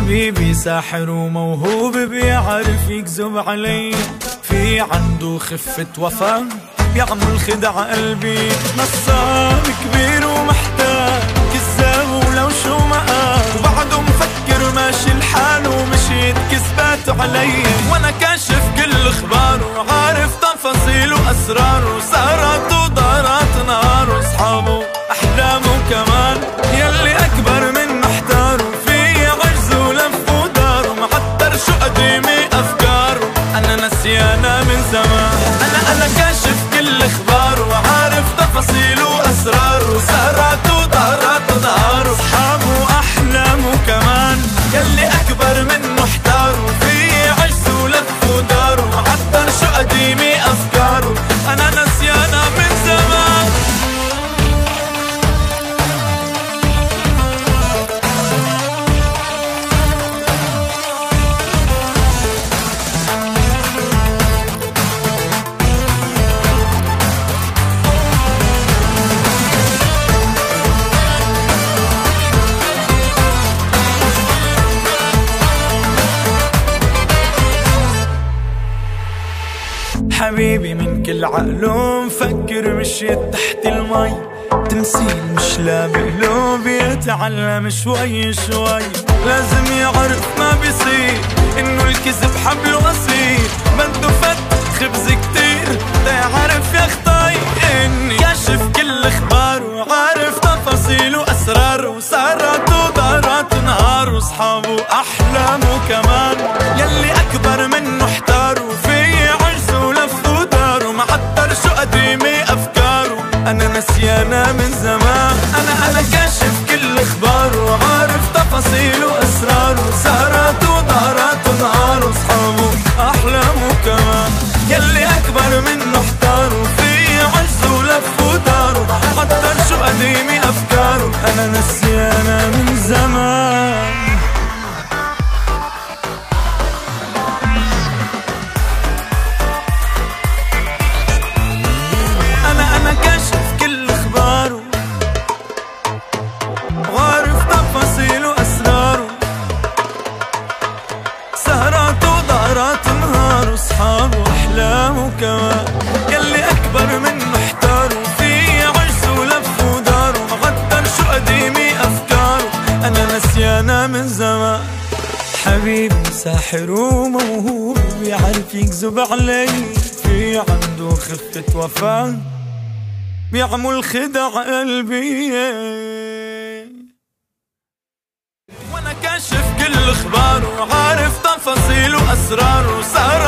حبيبي ساحر وموهوب بيعرف يكذب علي، في عنده خفة وفا بيعمل خدع قلبي، نصاب كبير ومحتاج كذاب ولو شو ما قال، وبعده مفكر ماشي الحال ومشيت كذبات علي، وانا كاشف كل اخباره عارف تفاصيل واسرار، وسهرات ودارات نهار واصحابه احلامه كمان، يلي اكبر من محتاره في عجز ولف وداره، معطر شو قديمي افكاره، انا نسيانا من زمان، انا كاشف كل اخباره وعارف تفاصيل واسرار، وسهرات ودارات نهار واصحابه احلامه كمان، يلي اكبر من محتاره في عجز ولف وداره، معطر شو قديمي افكاره، انا نسيانا من زمان. حبيبي من كل عقله مفكر مشيت تحت المي، تمثيل مش لابقله بيتعلم شوي شوي، لازم يعرف ما بيصير انه الكذب حبله قصير، بده فتح خبز كتير يعرف يخطي، اني كاشف كل اخباره وعارف تفاصيل واسرار، وسهرات ودارات نهار واصحابه احلامه كمان، يلي اكبر منه احتاره في عجز ولف وداره، معطر شو قديمي افكاره، انا نسيانا من زمان، انا كاشف كل اخباره وعارف تفاصيل واسراره، سهرات ودارات نهار واصحابه احلامه كمان، يلي اكبر منه احتاره في عجز ولف وداره، معطر شو قديمي افكاره، انا نسيانا من زمان. أنا كاشف كل اخباره وعارف تفاصيل واسراره، سهرات ودارات نهار واصحابه احلامه كمان، يلي اكبر من محتاره في عجز ولف وداره، مغدر شو قديمي افكاره، انا نسيانا من زمان. حبيبي ساحر وموهوب بيعرف يكذب علي، في عنده خفة وفا بيعمل خدع قلبي، وانا كاشف كل اخباره عارف تفاصيل واسراره،